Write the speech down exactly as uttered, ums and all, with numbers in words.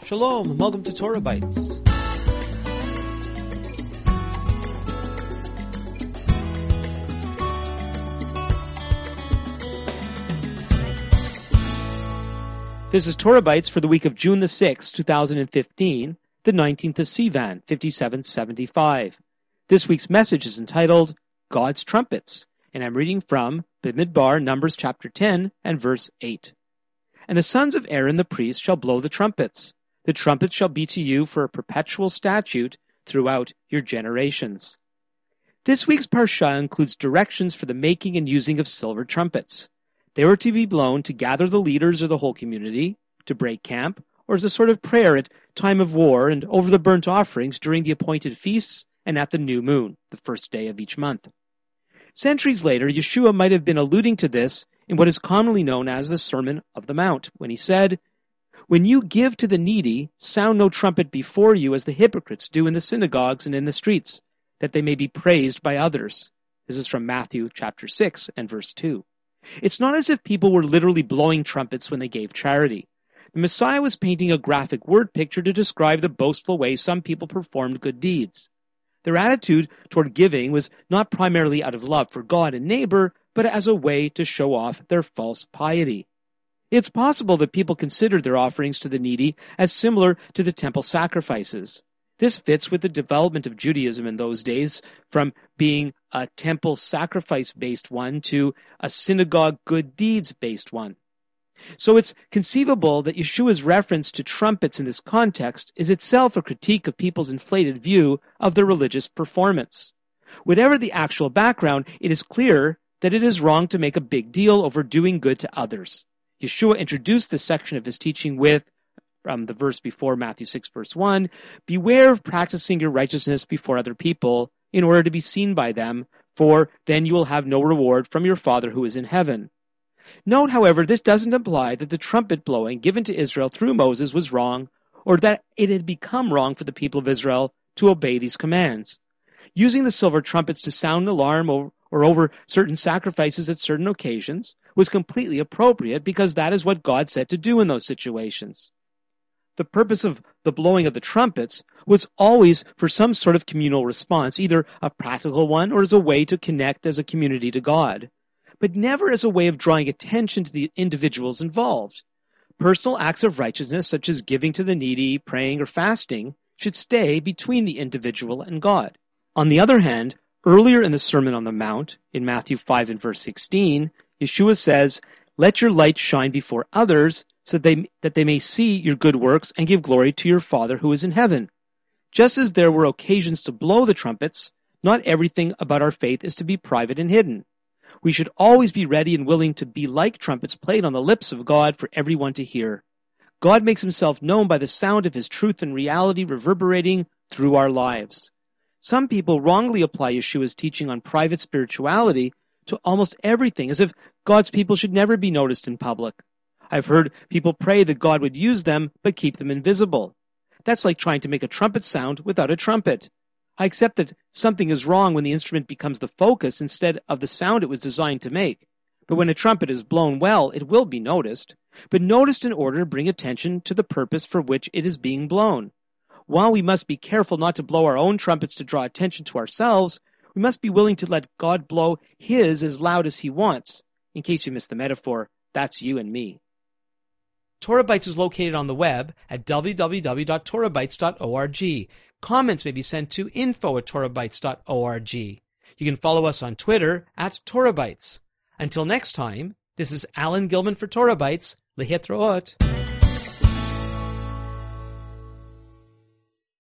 Shalom, and welcome to Torah Bites. This is Torah Bites for the week of June the sixth, two thousand fifteen, the nineteenth of Sivan, fifty-seven seventy-five. This week's message is entitled, God's Trumpets, and I'm reading from Bamidbar, Numbers chapter ten and verse eight. And the sons of Aaron the priest shall blow the trumpets. The trumpet shall be to you for a perpetual statute throughout your generations. This week's parsha includes directions for the making and using of silver trumpets. They were to be blown to gather the leaders of the whole community, to break camp, or as a sort of prayer at time of war and over the burnt offerings during the appointed feasts and at the new moon, the first day of each month. Centuries later, Yeshua might have been alluding to this in what is commonly known as the Sermon of the Mount, when he said, When you give to the needy, sound no trumpet before you as the hypocrites do in the synagogues and in the streets, that they may be praised by others. This is from Matthew chapter six and verse two. It's not as if people were literally blowing trumpets when they gave charity. The Messiah was painting a graphic word picture to describe the boastful way some people performed good deeds. Their attitude toward giving was not primarily out of love for God and neighbor, but as a way to show off their false piety. It's possible that people considered their offerings to the needy as similar to the temple sacrifices. This fits with the development of Judaism in those days from being a temple sacrifice-based one to a synagogue good deeds-based one. So it's conceivable that Yeshua's reference to trumpets in this context is itself a critique of people's inflated view of their religious performance. Whatever the actual background, it is clear that it is wrong to make a big deal over doing good to others. Yeshua introduced this section of his teaching with, from the verse before Matthew six, verse one, beware of practicing your righteousness before other people in order to be seen by them, for then you will have no reward from your Father who is in heaven. Note, however, this doesn't imply that the trumpet blowing given to Israel through Moses was wrong, or that it had become wrong for the people of Israel to obey these commands. Using the silver trumpets to sound an alarm or, or over certain sacrifices at certain occasions was completely appropriate because that is what God said to do in those situations. The purpose of the blowing of the trumpets was always for some sort of communal response, either a practical one or as a way to connect as a community to God, but never as a way of drawing attention to the individuals involved. Personal acts of righteousness, such as giving to the needy, praying, or fasting, should stay between the individual and God. On the other hand, earlier in the Sermon on the Mount, in Matthew five and verse sixteen, Yeshua says, Let your light shine before others, so that they, that they may see your good works and give glory to your Father who is in heaven. Just as there were occasions to blow the trumpets, not everything about our faith is to be private and hidden. We should always be ready and willing to be like trumpets played on the lips of God for everyone to hear. God makes himself known by the sound of his truth and reality reverberating through our lives. Some people wrongly apply Yeshua's teaching on private spirituality to almost everything, as if God's people should never be noticed in public. I've heard people pray that God would use them, but keep them invisible. That's like trying to make a trumpet sound without a trumpet. I accept that something is wrong when the instrument becomes the focus instead of the sound it was designed to make. But when a trumpet is blown well, it will be noticed, but noticed in order to bring attention to the purpose for which it is being blown. While we must be careful not to blow our own trumpets to draw attention to ourselves, we must be willing to let God blow his as loud as he wants. In case you missed the metaphor, that's you and me. Torah Bites is located on the web at w w w dot torah bites dot org. Comments may be sent to info at torah bites dot org. You can follow us on Twitter at Torah Bites. Until next time, this is Alan Gilman for Torah Bites. Lehitraot.